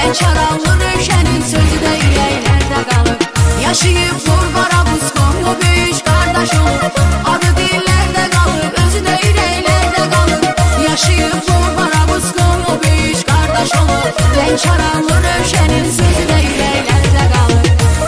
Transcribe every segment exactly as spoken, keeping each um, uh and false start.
Lənkəranlı Rövşənin sözü də ürəklərdə qalıb. Yaşayıb Zorbara Busqon, o böyük qardaş olub. Adı dillərdə qalıb, özü də ürəklərdə qalıb. Yaşayıb Zorbara Busqon, o böyük qardaş olub. Lənkəranlı Rövşənin sözü də ürəklərdə qalıb.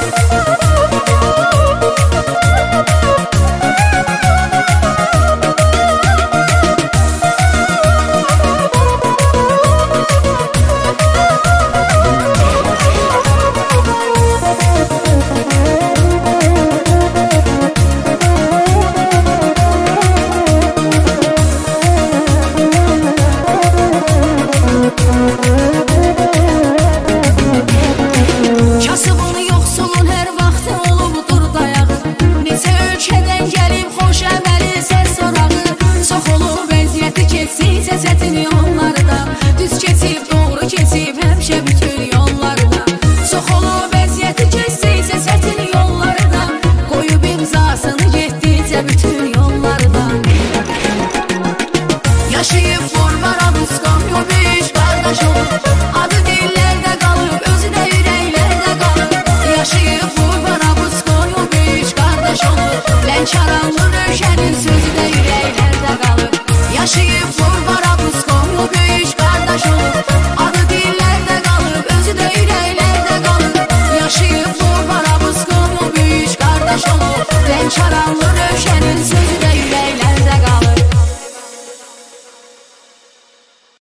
Kasıbın yoxsulun hər vaxtı olubdur dayağı. Neçə ölkədən gəlib xoş əməli səs sorağı. Çox olub vəziyyəti keçsin səsətini onlarda. Düz keçib, doğru keçib həmişə bütün yollarda. Çox olub vəziyyəti keçsin səsətini yollarda. Qoyub imzasını getdicə bütün yollarda. Yaşayıb